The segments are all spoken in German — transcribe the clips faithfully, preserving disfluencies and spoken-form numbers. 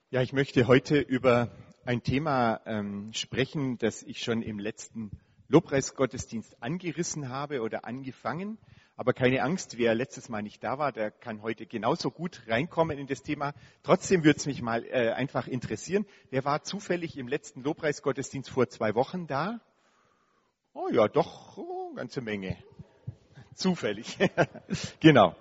Ja, ich möchte heute über ein Thema ähm, sprechen, das ich schon im letzten Lobpreisgottesdienst angerissen habe oder angefangen. Aber keine Angst, wer letztes Mal nicht da war, der kann heute genauso gut reinkommen in das Thema. Trotzdem würde es mich mal äh, einfach interessieren. Wer war zufällig im letzten Lobpreisgottesdienst vor zwei Wochen da? Oh ja, doch, oh, ganze Menge. Zufällig. Genau.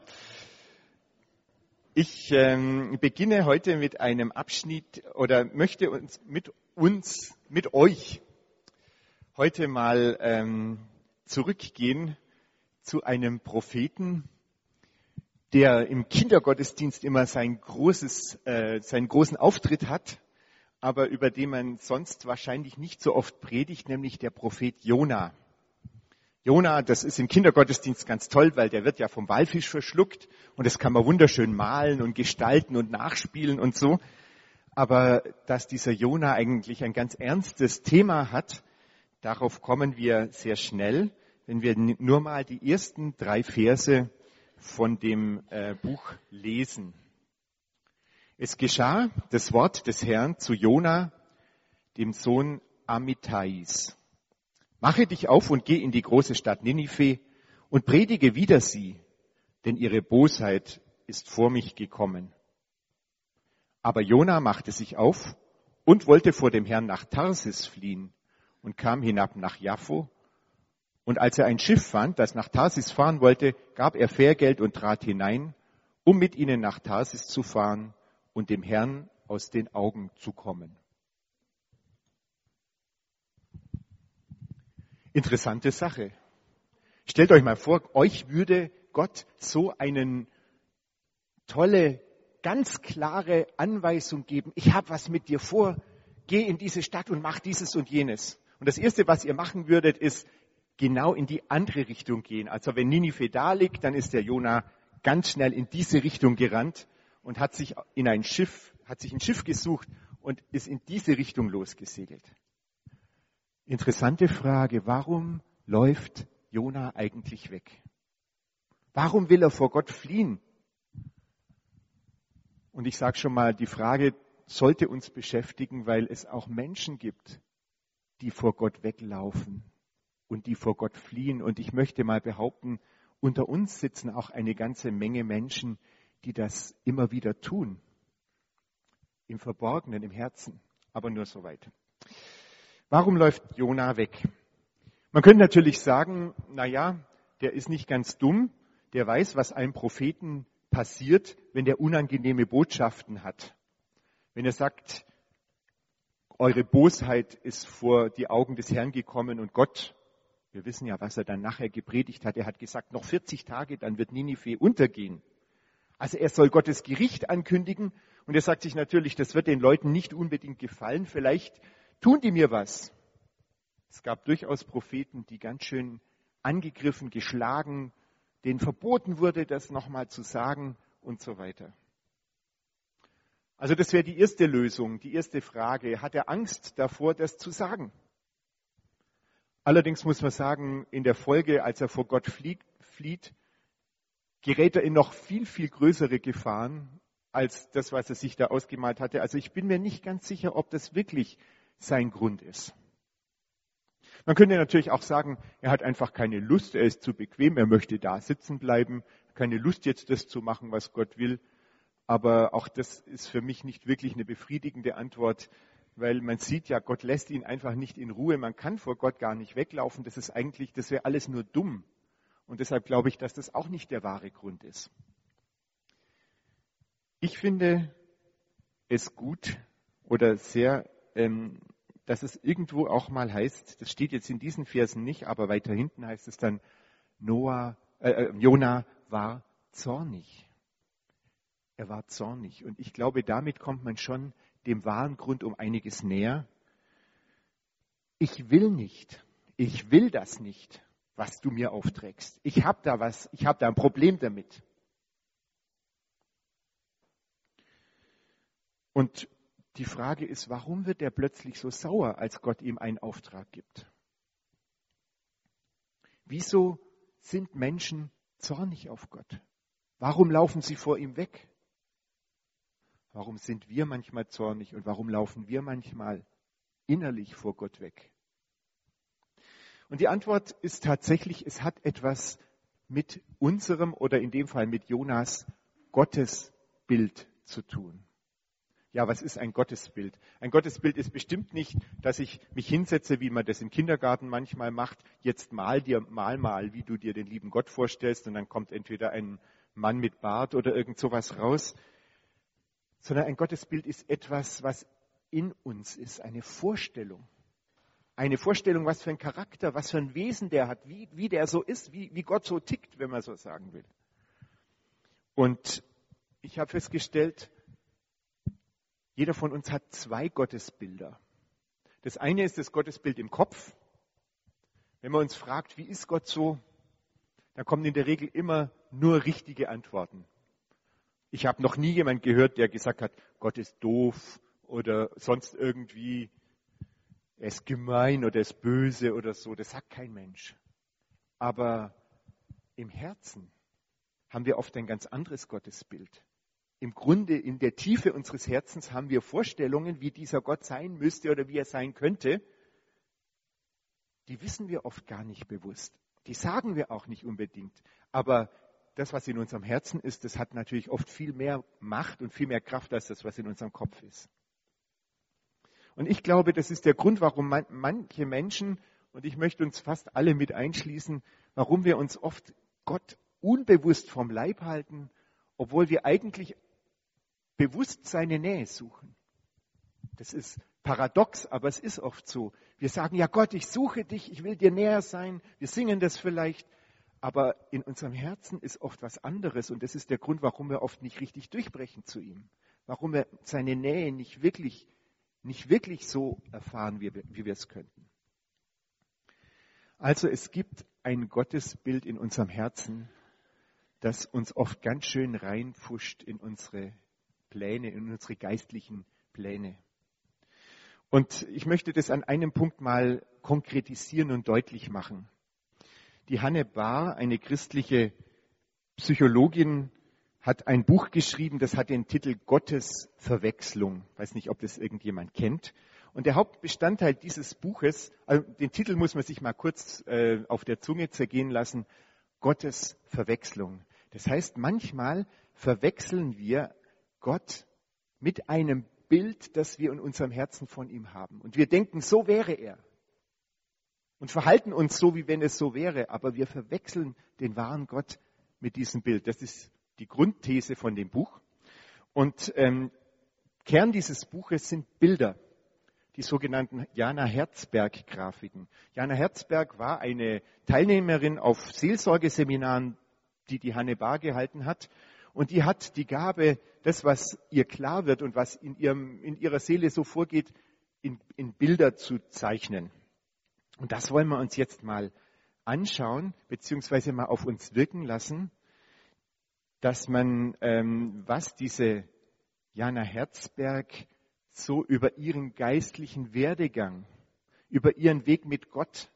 Ich ähm, beginne heute mit einem Abschnitt oder möchte uns mit uns, mit euch heute mal ähm, zurückgehen zu einem Propheten, der im Kindergottesdienst immer sein großes, äh, seinen großen Auftritt hat, aber über den man sonst wahrscheinlich nicht so oft predigt, nämlich der Prophet Jona. Jona, das ist im Kindergottesdienst ganz toll, weil der wird ja vom Walfisch verschluckt und das kann man wunderschön malen und gestalten und nachspielen und so. Aber dass dieser Jona eigentlich ein ganz ernstes Thema hat, darauf kommen wir sehr schnell, wenn wir nur mal die ersten drei Verse von dem äh, Buch lesen. Es geschah das Wort des Herrn zu Jona, dem Sohn Amittais. Mache dich auf und geh in die große Stadt Ninive und predige wider sie, denn ihre Bosheit ist vor mich gekommen. Aber Jona machte sich auf und wollte vor dem Herrn nach Tarsis fliehen und kam hinab nach Jaffo. Und als er ein Schiff fand, das nach Tarsis fahren wollte, gab er Fährgeld und trat hinein, um mit ihnen nach Tarsis zu fahren und dem Herrn aus den Augen zu kommen. Interessante Sache. Stellt euch mal vor, euch würde Gott so eine tolle, ganz klare Anweisung geben. Ich habe was mit dir vor, geh in diese Stadt und mach dieses und jenes. Und das Erste, was ihr machen würdet, ist genau in die andere Richtung gehen. Also wenn Ninive da liegt, dann ist der Jona ganz schnell in diese Richtung gerannt und hat sich in ein Schiff, hat sich ein Schiff gesucht und ist in diese Richtung losgesegelt. Interessante Frage, warum läuft Jona eigentlich weg? Warum will er vor Gott fliehen? Und ich sage schon mal, die Frage sollte uns beschäftigen, weil es auch Menschen gibt, die vor Gott weglaufen und die vor Gott fliehen. Und ich möchte mal behaupten, unter uns sitzen auch eine ganze Menge Menschen, die das immer wieder tun. Im Verborgenen, im Herzen, aber nur so weit. Warum läuft Jona weg? Man könnte natürlich sagen, na ja, der ist nicht ganz dumm, der weiß, was einem Propheten passiert, wenn der unangenehme Botschaften hat. Wenn er sagt, eure Bosheit ist vor die Augen des Herrn gekommen und Gott, wir wissen ja, was er dann nachher gepredigt hat, er hat gesagt, noch vierzig Tage, dann wird Ninive untergehen. Also er soll Gottes Gericht ankündigen und er sagt sich natürlich, das wird den Leuten nicht unbedingt gefallen, vielleicht tun die mir was. Es gab durchaus Propheten, die ganz schön angegriffen, geschlagen, denen verboten wurde, das nochmal zu sagen und so weiter. Also das wäre die erste Lösung, die erste Frage. Hat er Angst davor, das zu sagen? Allerdings muss man sagen, in der Folge, als er vor Gott flieht, flieht gerät er in noch viel, viel größere Gefahren als das, was er sich da ausgemalt hatte. Also ich bin mir nicht ganz sicher, ob das wirklich sein Grund ist. Man könnte natürlich auch sagen, er hat einfach keine Lust, er ist zu bequem, er möchte da sitzen bleiben, keine Lust jetzt das zu machen, was Gott will. Aber auch das ist für mich nicht wirklich eine befriedigende Antwort, weil man sieht ja, Gott lässt ihn einfach nicht in Ruhe, man kann vor Gott gar nicht weglaufen, das ist eigentlich, das wäre alles nur dumm. Und deshalb glaube ich, dass das auch nicht der wahre Grund ist. Ich finde es gut oder sehr, ähm, dass es irgendwo auch mal heißt, das steht jetzt in diesen Versen nicht, aber weiter hinten heißt es dann, Noah, äh, Jona war zornig. Er war zornig. Und ich glaube, damit kommt man schon dem wahren Grund um einiges näher. Ich will nicht, ich will das nicht, was du mir aufträgst. Ich habe da was, ich habe da ein Problem damit. Und die Frage ist, warum wird er plötzlich so sauer, als Gott ihm einen Auftrag gibt? Wieso sind Menschen zornig auf Gott? Warum laufen sie vor ihm weg? Warum sind wir manchmal zornig und warum laufen wir manchmal innerlich vor Gott weg? Und die Antwort ist tatsächlich, es hat etwas mit unserem oder in dem Fall mit Jonas Gottesbild zu tun. Ja, was ist ein Gottesbild? Ein Gottesbild ist bestimmt nicht, dass ich mich hinsetze, wie man das im Kindergarten manchmal macht. Jetzt mal dir, mal mal, wie du dir den lieben Gott vorstellst, und dann kommt entweder ein Mann mit Bart oder irgend sowas raus. Sondern ein Gottesbild ist etwas, was in uns ist, eine Vorstellung. Eine Vorstellung, was für ein Charakter, was für ein Wesen der hat, wie, wie der so ist, wie, wie Gott so tickt, wenn man so sagen will. Und ich habe festgestellt, jeder von uns hat zwei Gottesbilder. Das eine ist das Gottesbild im Kopf. Wenn man uns fragt, wie ist Gott so, dann kommen in der Regel immer nur richtige Antworten. Ich habe noch nie jemanden gehört, der gesagt hat, Gott ist doof oder sonst irgendwie, er ist gemein oder er ist böse oder so. Das sagt kein Mensch. Aber im Herzen haben wir oft ein ganz anderes Gottesbild. Im Grunde, in der Tiefe unseres Herzens haben wir Vorstellungen, wie dieser Gott sein müsste oder wie er sein könnte. Die wissen wir oft gar nicht bewusst. Die sagen wir auch nicht unbedingt. Aber das, was in unserem Herzen ist, das hat natürlich oft viel mehr Macht und viel mehr Kraft als das, was in unserem Kopf ist. Und ich glaube, das ist der Grund, warum man, manche Menschen, und ich möchte uns fast alle mit einschließen, warum wir uns oft Gott unbewusst vom Leib halten, obwohl wir eigentlich bewusst seine Nähe suchen. Das ist paradox, aber es ist oft so. Wir sagen, ja Gott, ich suche dich, ich will dir näher sein. Wir singen das vielleicht, aber in unserem Herzen ist oft was anderes. Und das ist der Grund, warum wir oft nicht richtig durchbrechen zu ihm. Warum wir seine Nähe nicht wirklich, nicht wirklich so erfahren, wie wir, wie wir es könnten. Also es gibt ein Gottesbild in unserem Herzen, das uns oft ganz schön reinpfuscht in unsere Pläne, in unsere geistlichen Pläne. Und ich möchte das an einem Punkt mal konkretisieren und deutlich machen. Die Hanne Bahr, eine christliche Psychologin, hat ein Buch geschrieben, das hat den Titel Gottesverwechslung. Ich weiß nicht, ob das irgendjemand kennt. Und der Hauptbestandteil dieses Buches, also den Titel muss man sich mal kurz äh, auf der Zunge zergehen lassen, Gottesverwechslung. Das heißt, manchmal verwechseln wir Gott mit einem Bild, das wir in unserem Herzen von ihm haben. Und wir denken, so wäre er. Und verhalten uns so, wie wenn es so wäre. Aber wir verwechseln den wahren Gott mit diesem Bild. Das ist die Grundthese von dem Buch. Und ähm, Kern dieses Buches sind Bilder. Die sogenannten Jana Herzberg-Grafiken. Jana Herzberg war eine Teilnehmerin auf Seelsorgeseminaren, die die Hanne Bahr gehalten hat. Und die hat die Gabe, das, was ihr klar wird und was in, ihrem, in ihrer Seele so vorgeht, in, in Bilder zu zeichnen. Und das wollen wir uns jetzt mal anschauen, beziehungsweise mal auf uns wirken lassen, dass man, ähm, was diese Jana Herzberg so über ihren geistlichen Werdegang, über ihren Weg mit Gott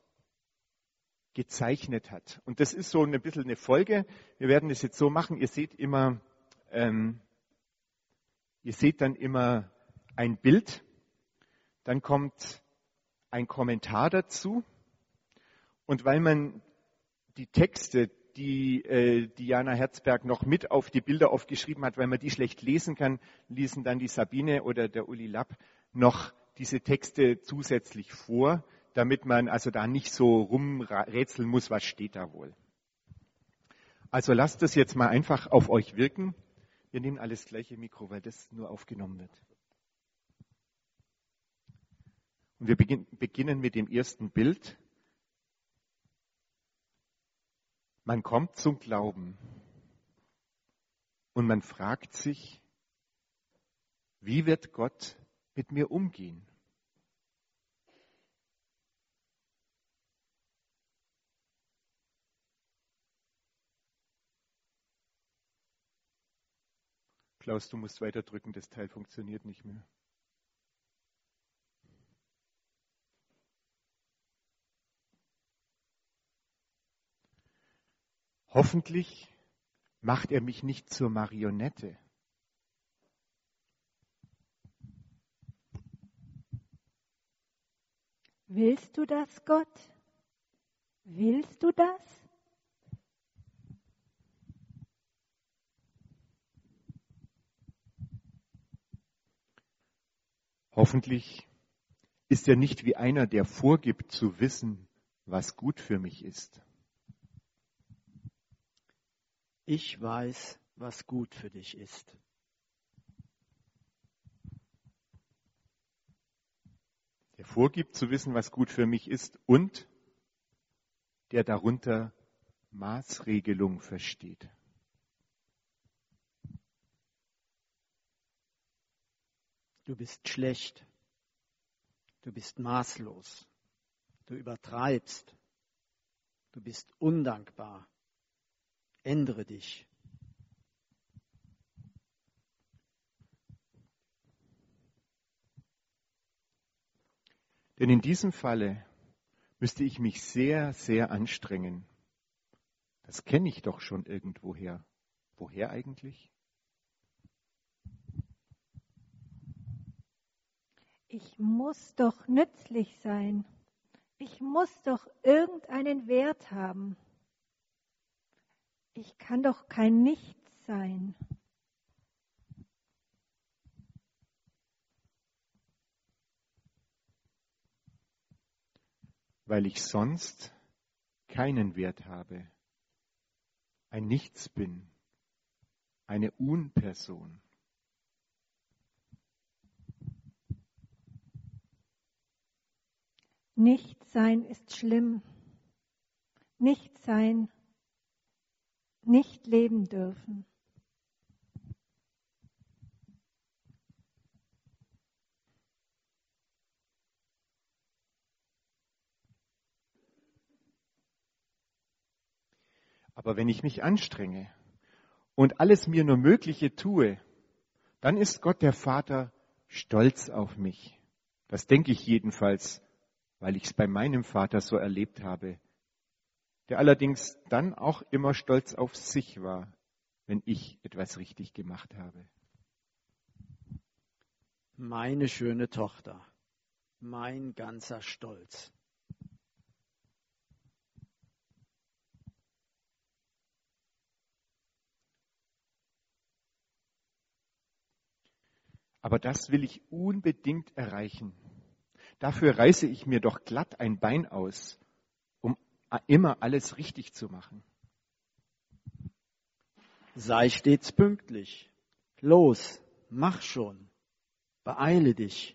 gezeichnet hat. Und das ist so ein bisschen eine Folge. Wir werden es jetzt so machen. Ihr seht immer, ähm, ihr seht dann immer ein Bild. Dann kommt ein Kommentar dazu. Und weil man die Texte, die äh, Diana Herzberg noch mit auf die Bilder aufgeschrieben hat, weil man die schlecht lesen kann, lesen dann die Sabine oder der Uli Lapp noch diese Texte zusätzlich vor, damit man also da nicht so rumrätseln muss, was steht da wohl. Also lasst das jetzt mal einfach auf euch wirken. Wir nehmen alles gleiche Mikro, weil das nur aufgenommen wird. Und wir beginnen mit dem ersten Bild. Man kommt zum Glauben und man fragt sich, wie wird Gott mit mir umgehen? Klaus, du musst weiter drücken, das Teil funktioniert nicht mehr. Hoffentlich macht er mich nicht zur Marionette. Willst du das, Gott? Willst du das? Hoffentlich ist er nicht wie einer, der vorgibt zu wissen, was gut für mich ist. Ich weiß, was gut für dich ist. Der vorgibt zu wissen, was gut für mich ist und der darunter Maßregelung versteht. Du bist schlecht. Du bist maßlos. Du übertreibst. Du bist undankbar. Ändere dich. Denn in diesem Falle müsste ich mich sehr, sehr anstrengen. Das kenne ich doch schon irgendwoher. Woher eigentlich? Ich muss doch nützlich sein. Ich muss doch irgendeinen Wert haben. Ich kann doch kein Nichts sein. Weil ich sonst keinen Wert habe, ein Nichts bin, eine Unperson. Nichtsein ist schlimm. Nichtsein, nicht leben dürfen. Aber wenn ich mich anstrenge und alles mir nur Mögliche tue, dann ist Gott der Vater stolz auf mich. Das denke ich jedenfalls, weil ich es bei meinem Vater so erlebt habe, der allerdings dann auch immer stolz auf sich war, wenn ich etwas richtig gemacht habe. Meine schöne Tochter, mein ganzer Stolz. Aber das will ich unbedingt erreichen. Dafür reiße ich mir doch glatt ein Bein aus, um immer alles richtig zu machen. Sei stets pünktlich. Los, mach schon. Beeile dich.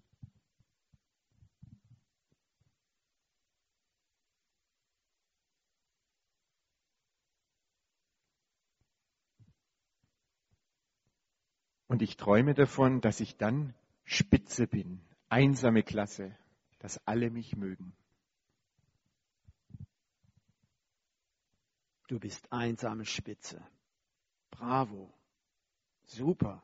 Und ich träume davon, dass ich dann Spitze bin, einsame Klasse, dass alle mich mögen. Du bist einsame Spitze. Bravo. Super.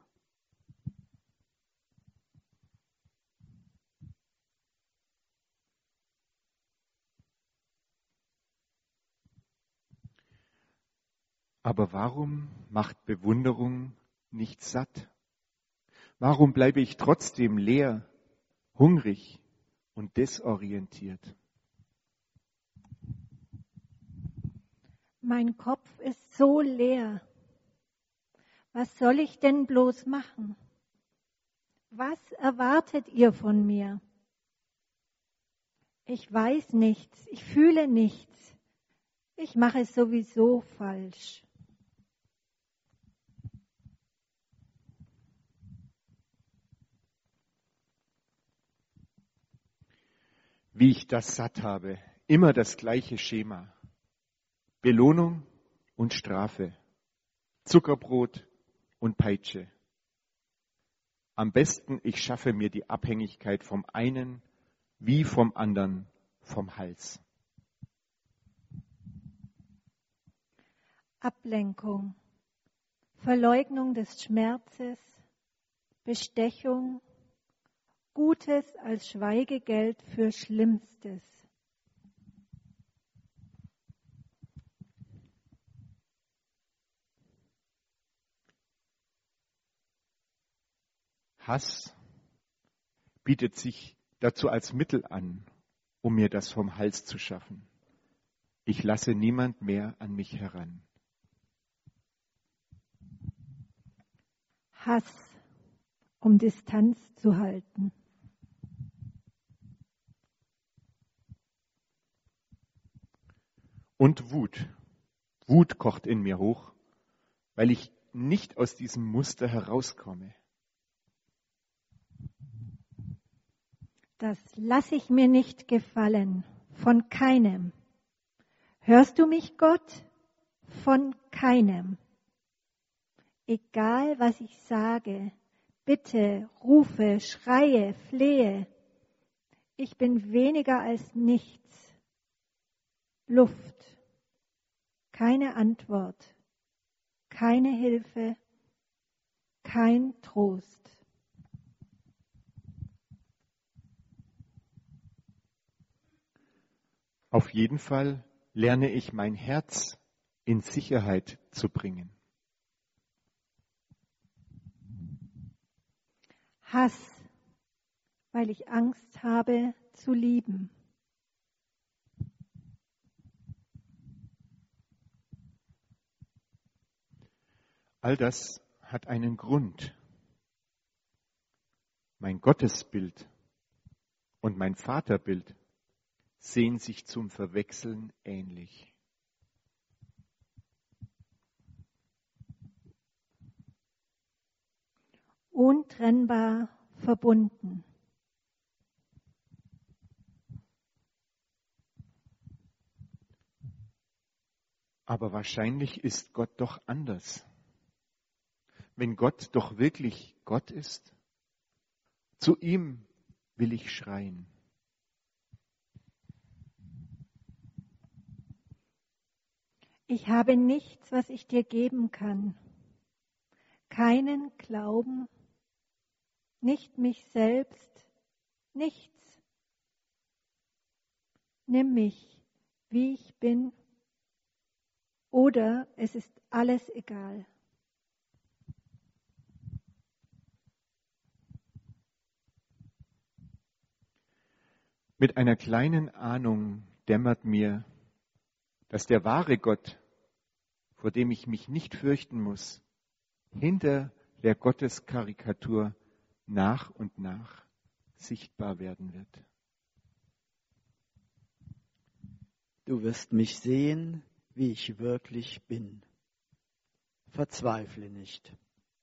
Aber warum macht Bewunderung nicht satt? Warum bleibe ich trotzdem leer, hungrig und desorientiert? Mein Kopf ist so leer. Was soll ich denn bloß machen? Was erwartet ihr von mir? Ich weiß nichts, ich fühle nichts. Ich mache es sowieso falsch. Wie ich das satt habe, immer das gleiche Schema. Belohnung und Strafe, Zuckerbrot und Peitsche. Am besten, ich schaffe mir die Abhängigkeit vom einen wie vom anderen vom Hals. Ablenkung, Verleugnung des Schmerzes, Bestechung, Gutes als Schweigegeld für Schlimmstes. Hass bietet sich dazu als Mittel an, um mir das vom Hals zu schaffen. Ich lasse niemand mehr an mich heran. Hass, um Distanz zu halten. Und Wut. Wut kocht in mir hoch, weil ich nicht aus diesem Muster herauskomme. Das lasse ich mir nicht gefallen, von keinem. Hörst du mich, Gott? Von keinem. Egal, was ich sage, bitte, rufe, schreie, flehe. Ich bin weniger als nichts. Luft. Keine Antwort. Keine Hilfe. Kein Trost. Auf jeden Fall lerne ich mein Herz in Sicherheit zu bringen. Hass, weil ich Angst habe zu lieben. All das hat einen Grund. Mein Gottesbild und mein Vaterbild sehen sich zum Verwechseln ähnlich. Untrennbar verbunden. Aber wahrscheinlich ist Gott doch anders. Wenn Gott doch wirklich Gott ist, zu ihm will ich schreien. Ich habe nichts, was ich dir geben kann. Keinen Glauben, nicht mich selbst, nichts. Nimm mich, wie ich bin, oder es ist alles egal. Mit einer kleinen Ahnung dämmert mir, dass der wahre Gott, vor dem ich mich nicht fürchten muss, hinter der Gotteskarikatur nach und nach sichtbar werden wird. Du wirst mich sehen, wie ich wirklich bin. Verzweifle nicht.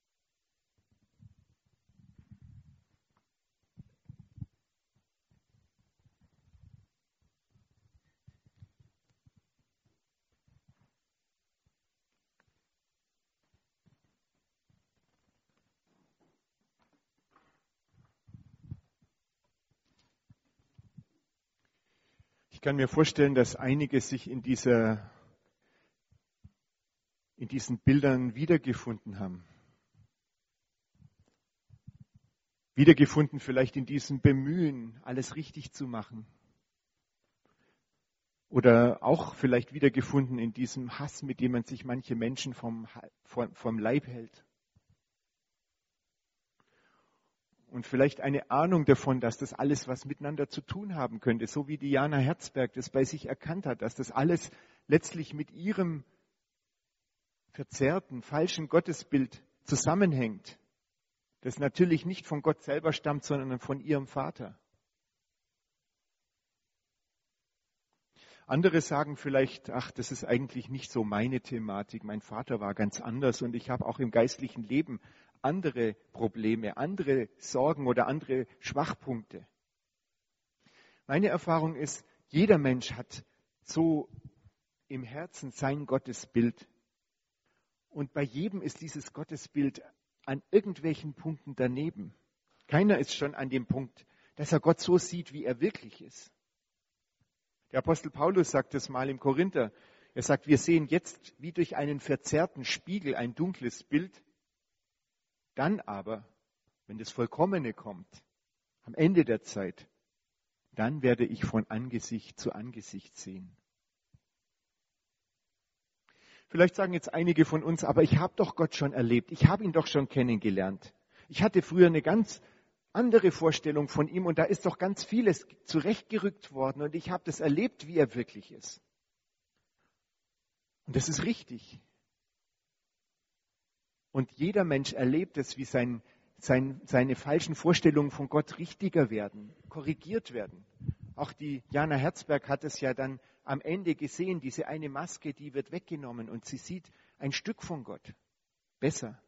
Ich kann mir vorstellen, dass einige sich in dieser, in diesen Bildern wiedergefunden haben. Wiedergefunden vielleicht in diesem Bemühen, alles richtig zu machen. Oder auch vielleicht wiedergefunden in diesem Hass, mit dem man sich manche Menschen vom, vom, vom Leib hält. Und vielleicht eine Ahnung davon, dass das alles was miteinander zu tun haben könnte, so wie Diana Herzberg das bei sich erkannt hat, dass das alles letztlich mit ihrem verzerrten, falschen Gottesbild zusammenhängt, das natürlich nicht von Gott selber stammt, sondern von ihrem Vater. Andere sagen vielleicht, ach, das ist eigentlich nicht so meine Thematik, mein Vater war ganz anders und ich habe auch im geistlichen Leben andere Probleme, andere Sorgen oder andere Schwachpunkte. Meine Erfahrung ist, jeder Mensch hat so im Herzen sein Gottesbild. Und bei jedem ist dieses Gottesbild an irgendwelchen Punkten daneben. Keiner ist schon an dem Punkt, dass er Gott so sieht, wie er wirklich ist. Der Apostel Paulus sagt es mal im Korinther. Er sagt, wir sehen jetzt wie durch einen verzerrten Spiegel ein dunkles Bild. Dann aber, wenn das Vollkommene kommt, am Ende der Zeit, dann werde ich von Angesicht zu Angesicht sehen. Vielleicht sagen jetzt einige von uns, aber ich habe doch Gott schon erlebt, ich habe ihn doch schon kennengelernt. Ich hatte früher eine ganz andere Vorstellung von ihm und da ist doch ganz vieles zurechtgerückt worden und ich habe das erlebt, wie er wirklich ist. Und das ist richtig. Und jeder Mensch erlebt es, wie sein, sein, seine falschen Vorstellungen von Gott richtiger werden, korrigiert werden. Auch die Jana Herzberg hat es ja dann am Ende gesehen, diese eine Maske, die wird weggenommen und sie sieht ein Stück von Gott. Besser.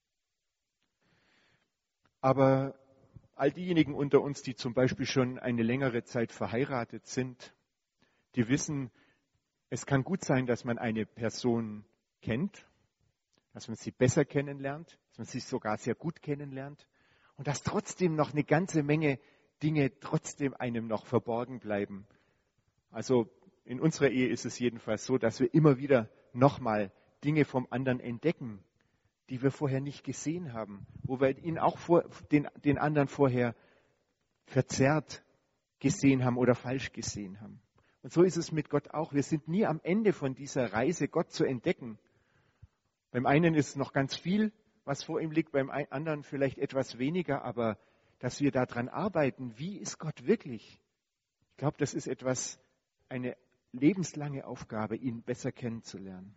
Aber all diejenigen unter uns, die zum Beispiel schon eine längere Zeit verheiratet sind, die wissen, es kann gut sein, dass man eine Person kennt, dass man sie besser kennenlernt, dass man sie sogar sehr gut kennenlernt und dass trotzdem noch eine ganze Menge Dinge trotzdem einem noch verborgen bleiben. Also in unserer Ehe ist es jedenfalls so, dass wir immer wieder nochmal Dinge vom anderen entdecken, die wir vorher nicht gesehen haben, wo wir ihn auch vor, den, den anderen vorher verzerrt gesehen haben oder falsch gesehen haben. Und so ist es mit Gott auch. Wir sind nie am Ende von dieser Reise, Gott zu entdecken. Beim einen ist noch ganz viel, was vor ihm liegt, beim anderen vielleicht etwas weniger, aber dass wir daran arbeiten, wie ist Gott wirklich? Ich glaube, das ist etwas, eine lebenslange Aufgabe, ihn besser kennenzulernen.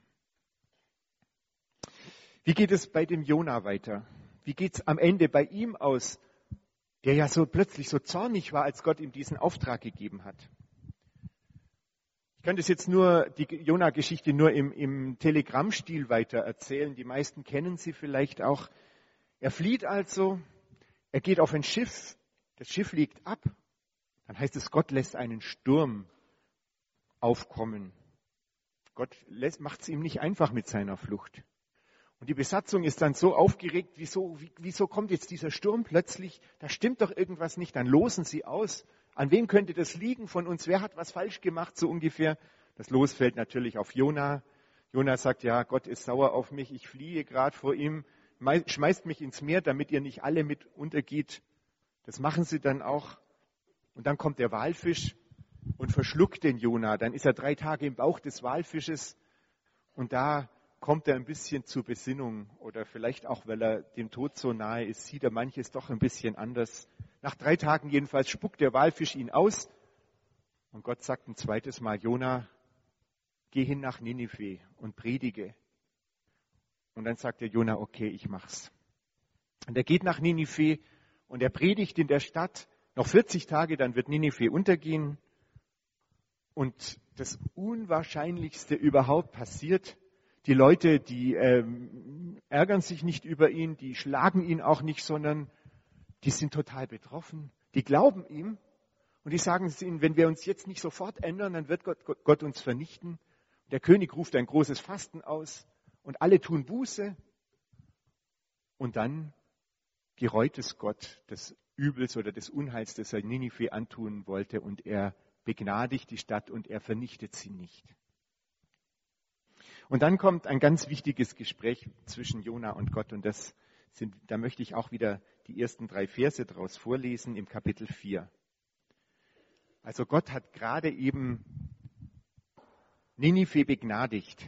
Wie geht es bei dem Jona weiter? Wie geht es am Ende bei ihm aus, der ja so plötzlich so zornig war, als Gott ihm diesen Auftrag gegeben hat? Ich kann das jetzt nur, die Jona-Geschichte nur im, im Telegrammstil weiter erzählen. Die meisten kennen sie vielleicht auch. Er flieht also, er geht auf ein Schiff, das Schiff liegt ab. Dann heißt es, Gott lässt einen Sturm aufkommen. Gott macht es ihm nicht einfach mit seiner Flucht. Und die Besatzung ist dann so aufgeregt, wieso, wieso kommt jetzt dieser Sturm plötzlich? Da stimmt doch irgendwas nicht, dann losen sie aus. An wem könnte das liegen von uns? Wer hat was falsch gemacht, so ungefähr? Das Los fällt natürlich auf Jona. Jona sagt, ja, Gott ist sauer auf mich, ich fliehe gerade vor ihm, schmeißt mich ins Meer, damit ihr nicht alle mit untergeht. Das machen sie dann auch. Und dann kommt der Walfisch und verschluckt den Jona. Dann ist er drei Tage im Bauch des Walfisches und da kommt er ein bisschen zur Besinnung oder vielleicht auch, weil er dem Tod so nahe ist, sieht er manches doch ein bisschen anders. Nach drei Tagen jedenfalls spuckt der Walfisch ihn aus und Gott sagt ein zweites Mal, Jona, geh hin nach Ninive und predige. Und dann sagt der Jona, okay, ich mach's. Und er geht nach Ninive und er predigt in der Stadt. Noch vierzig Tage, dann wird Ninive untergehen. Und das Unwahrscheinlichste überhaupt passiert. Die Leute, die ähm, ärgern sich nicht über ihn, die schlagen ihn auch nicht, sondern die sind total betroffen. Die glauben ihm und die sagen es ihnen, wenn wir uns jetzt nicht sofort ändern, dann wird Gott, Gott, Gott uns vernichten. Der König ruft ein großes Fasten aus und alle tun Buße. Und dann gereut es Gott des Übels oder des Unheils, das er Ninive antun wollte und er begnadigt die Stadt und er vernichtet sie nicht. Und dann kommt ein ganz wichtiges Gespräch zwischen Jona und Gott und das sind, da möchte ich auch wieder die ersten drei Verse daraus vorlesen im Kapitel vier. Also Gott hat gerade eben Ninive begnadigt.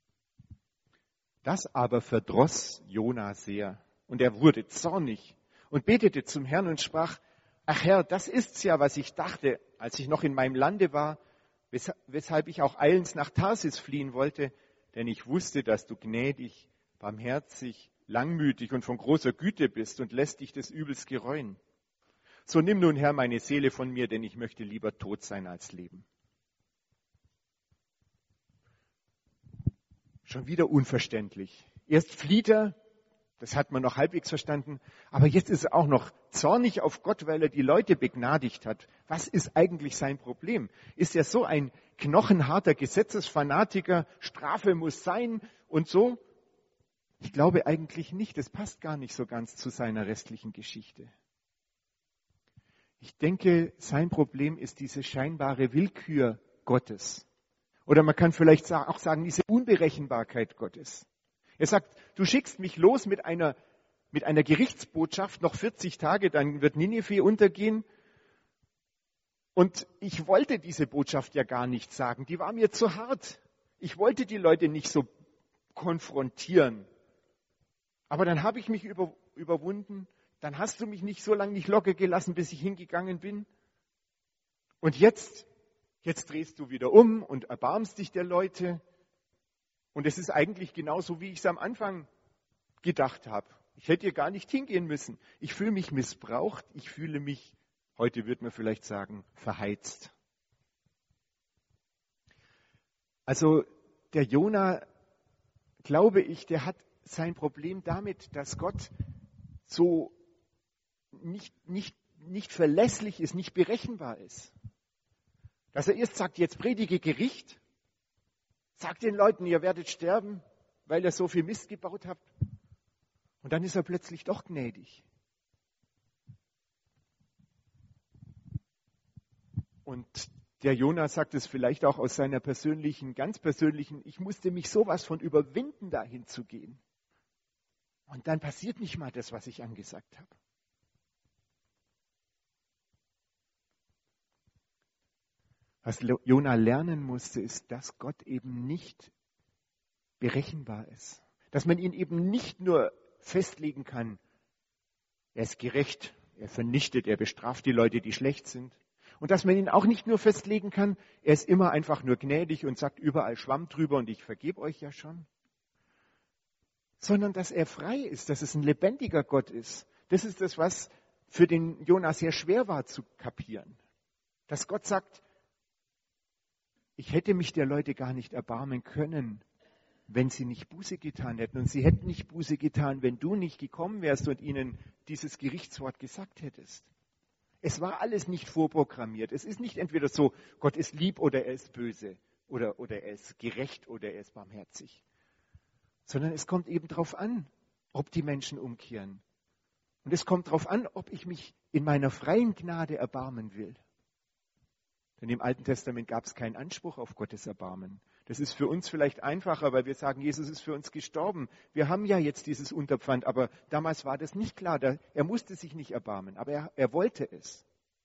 Das aber verdross Jona sehr und er wurde zornig und betete zum Herrn und sprach, ach Herr, das ist's ja, was ich dachte, als ich noch in meinem Lande war, weshalb ich auch eilends nach Tarsis fliehen wollte, denn ich wusste, dass du gnädig, barmherzig, langmütig und von großer Güte bist und lässt dich des Übels gereuen. So nimm nun, Herr, meine Seele von mir, denn ich möchte lieber tot sein als leben. Schon wieder unverständlich. Erst flieht er, das hat man noch halbwegs verstanden, aber jetzt ist er auch noch zornig auf Gott, weil er die Leute begnadigt hat. Was ist eigentlich sein Problem? Ist er so ein knochenharter Gesetzesfanatiker, Strafe muss sein und so? Ich glaube eigentlich nicht, das passt gar nicht so ganz zu seiner restlichen Geschichte. Ich denke, sein Problem ist diese scheinbare Willkür Gottes. Oder man kann vielleicht auch sagen, diese Unberechenbarkeit Gottes. Er sagt, du schickst mich los mit einer, mit einer Gerichtsbotschaft, noch vierzig Tage, dann wird Ninive untergehen. Und ich wollte diese Botschaft ja gar nicht sagen, die war mir zu hart. Ich wollte die Leute nicht so konfrontieren. Aber dann habe ich mich über, überwunden, Dann hast du mich nicht so lange nicht locker gelassen, bis ich hingegangen bin. Und jetzt, jetzt drehst du wieder um und erbarmst dich der Leute. Und es ist eigentlich genauso, wie ich es am Anfang gedacht habe. Ich hätte hier gar nicht hingehen müssen. Ich fühle mich missbraucht. Ich fühle mich, heute wird man vielleicht sagen, verheizt. Also der Jona, glaube ich, der hat sein Problem damit, dass Gott so nicht, nicht, nicht verlässlich ist, nicht berechenbar ist. Dass er erst sagt, jetzt predige Gericht, sagt den Leuten, ihr werdet sterben, weil ihr so viel Mist gebaut habt. Und dann ist er plötzlich doch gnädig. Und der Jona sagt es vielleicht auch aus seiner persönlichen, ganz persönlichen, ich musste mich sowas von überwinden, dahin zu gehen. Und dann passiert nicht mal das, was ich angesagt habe. Was Jona lernen musste, ist, dass Gott eben nicht berechenbar ist. Dass man ihn eben nicht nur festlegen kann, er ist gerecht, er vernichtet, er bestraft die Leute, die schlecht sind. Und dass man ihn auch nicht nur festlegen kann, er ist immer einfach nur gnädig und sagt überall Schwamm drüber und ich vergebe euch ja schon. Sondern dass er frei ist, dass es ein lebendiger Gott ist. Das ist das, was für den Jona sehr schwer war zu kapieren. Dass Gott sagt, ich hätte mich der Leute gar nicht erbarmen können, wenn sie nicht Buße getan hätten. Und sie hätten nicht Buße getan, wenn du nicht gekommen wärst und ihnen dieses Gerichtswort gesagt hättest. Es war alles nicht vorprogrammiert. Es ist nicht entweder so, Gott ist lieb oder er ist böse oder, oder er ist gerecht oder er ist barmherzig. Sondern es kommt eben darauf an, ob die Menschen umkehren. Und es kommt darauf an, ob ich mich in meiner freien Gnade erbarmen will. Denn im Alten Testament gab es keinen Anspruch auf Gottes Erbarmen. Das ist für uns vielleicht einfacher, weil wir sagen, Jesus ist für uns gestorben. Wir haben ja jetzt dieses Unterpfand, aber damals war das nicht klar. Er musste sich nicht erbarmen, aber er, er wollte es.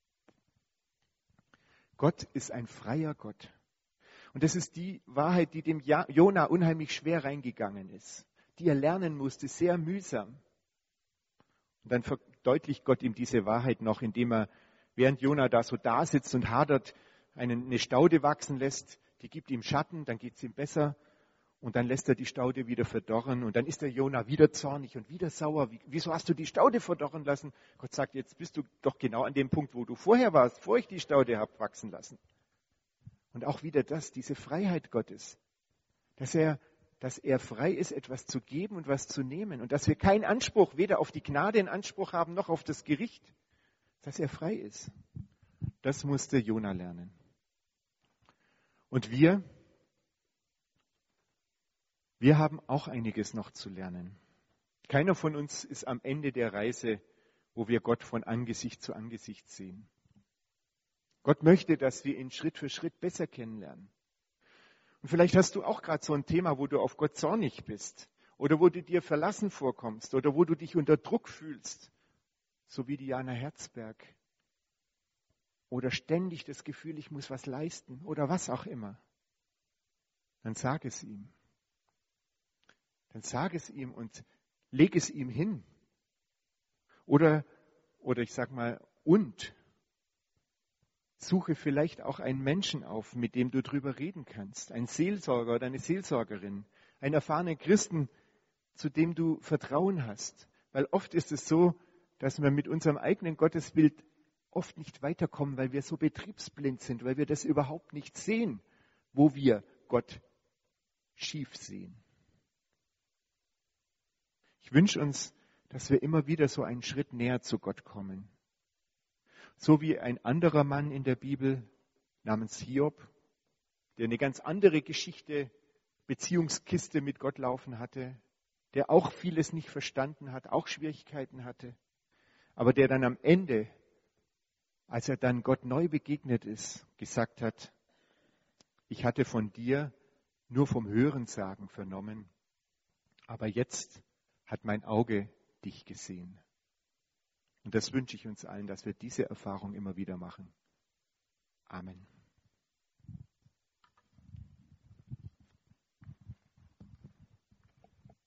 Gott ist ein freier Gott. Und das ist die Wahrheit, die dem Jona unheimlich schwer reingegangen ist, die er lernen musste, sehr mühsam. Und dann verdeutlicht Gott ihm diese Wahrheit noch, indem er, während Jona da so da sitzt und hadert, eine Staude wachsen lässt, die gibt ihm Schatten, dann geht es ihm besser und dann lässt er die Staude wieder verdorren und dann ist der Jona wieder zornig und wieder sauer. Wieso hast du die Staude verdorren lassen? Gott sagt, jetzt bist du doch genau an dem Punkt, wo du vorher warst, bevor ich die Staude habe wachsen lassen. Und auch wieder das, diese Freiheit Gottes, dass er, dass er frei ist, etwas zu geben und was zu nehmen und dass wir keinen Anspruch, weder auf die Gnade in Anspruch haben, noch auf das Gericht, dass er frei ist. Das musste Jona lernen. Und wir, wir haben auch einiges noch zu lernen. Keiner von uns ist am Ende der Reise, wo wir Gott von Angesicht zu Angesicht sehen. Gott möchte, dass wir ihn Schritt für Schritt besser kennenlernen. Und vielleicht hast du auch gerade so ein Thema, wo du auf Gott zornig bist oder wo du dir verlassen vorkommst oder wo du dich unter Druck fühlst, so wie Diana Herzberg. Oder ständig das Gefühl, ich muss was leisten oder was auch immer. Dann sag es ihm. Dann sag es ihm und leg es ihm hin. Oder, oder ich sag mal, und suche vielleicht auch einen Menschen auf, mit dem du drüber reden kannst. Ein Seelsorger oder eine Seelsorgerin. Einen erfahrenen Christen, zu dem du Vertrauen hast. Weil oft ist es so, dass wir mit unserem eigenen Gottesbild oft nicht weiterkommen, weil wir so betriebsblind sind, weil wir das überhaupt nicht sehen, wo wir Gott schief sehen. Ich wünsche uns, dass wir immer wieder so einen Schritt näher zu Gott kommen. So wie ein anderer Mann in der Bibel namens Hiob, der eine ganz andere Geschichte, Beziehungskiste mit Gott laufen hatte, der auch vieles nicht verstanden hat, auch Schwierigkeiten hatte, aber der dann am Ende, als er dann Gott neu begegnet ist, gesagt hat, ich hatte von dir nur vom Hörensagen vernommen, aber jetzt hat mein Auge dich gesehen. Und das wünsche ich uns allen, dass wir diese Erfahrung immer wieder machen. Amen.